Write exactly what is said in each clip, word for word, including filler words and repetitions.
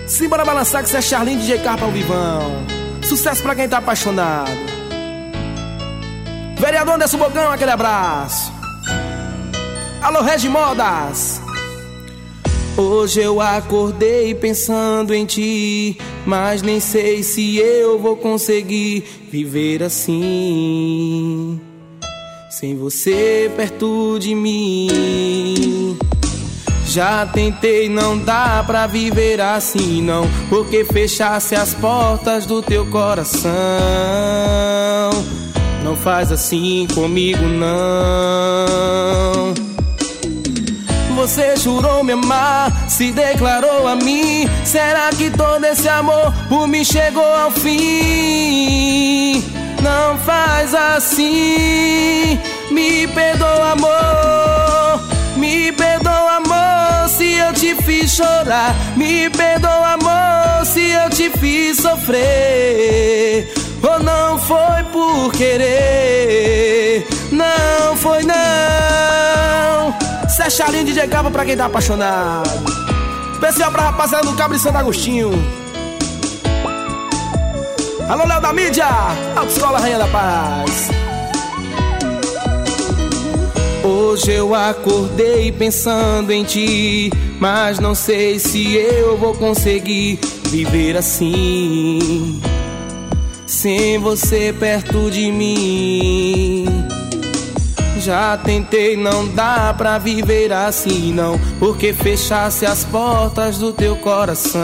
Simbora balançar que cê é Charlinho D J Carpa ao vivão. Sucesso pra quem tá apaixonado. Vereador Anderson Bocão, aquele abraço. Alô, Regi Modas. Hoje eu acordei pensando em ti, mas nem sei se eu vou conseguir viver assim, sem você perto de mim. Já tentei, não dá pra viver assim não, porque fechasse as portas do teu coração. Não faz assim comigo não. Você jurou me amar, se declarou a mim. Será que todo esse amor por mim chegou ao fim? Não faz assim, me perdoa amor, me perdoa amor se eu te fiz chorar, me perdoa amor se eu te fiz sofrer. Ou não foi por querer, não foi não. Cê é Charlinho D J Carpa pra quem tá apaixonado. Especial pra rapaziada do Cabo de Santo Agostinho. Alô, Léo da mídia, Autoescola Rainha da Paz. Hoje eu acordei pensando em ti, mas não sei se eu vou conseguir viver assim, sem você perto de mim. Já tentei, não dá pra viver assim não, porque fechasse as portas do teu coração.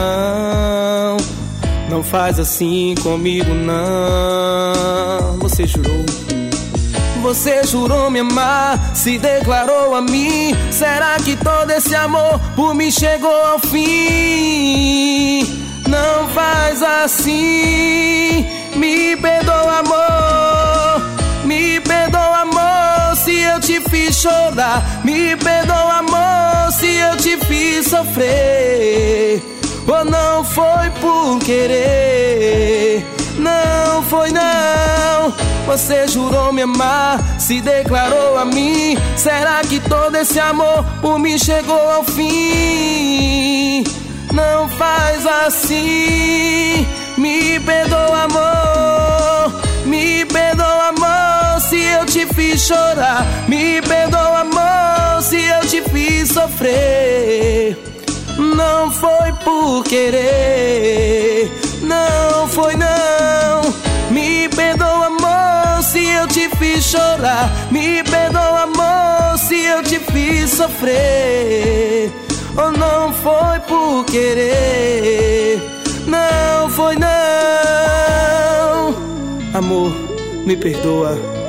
Não faz assim comigo não. Você jurou, você jurou me amar, se declarou a mim. Será que todo esse amor por mim chegou ao fim? Não faz assim, me perdoa amor, me perdoa amor se eu te fiz chorar, me perdoa amor se eu te fiz sofrer. Ou não foi por querer, não foi não. Você jurou me amar, se declarou a mim. Será que todo esse amor por mim chegou ao fim? Não faz assim, me perdoa amor, me perdoa amor se eu te fiz chorar, me perdoa amor se eu te fiz sofrer. Não foi por querer, não foi não. Me perdoa amor se eu te fiz chorar, me perdoa amor se eu te fiz sofrer. Ou não foi por querer, não foi não. Amor, me perdoa.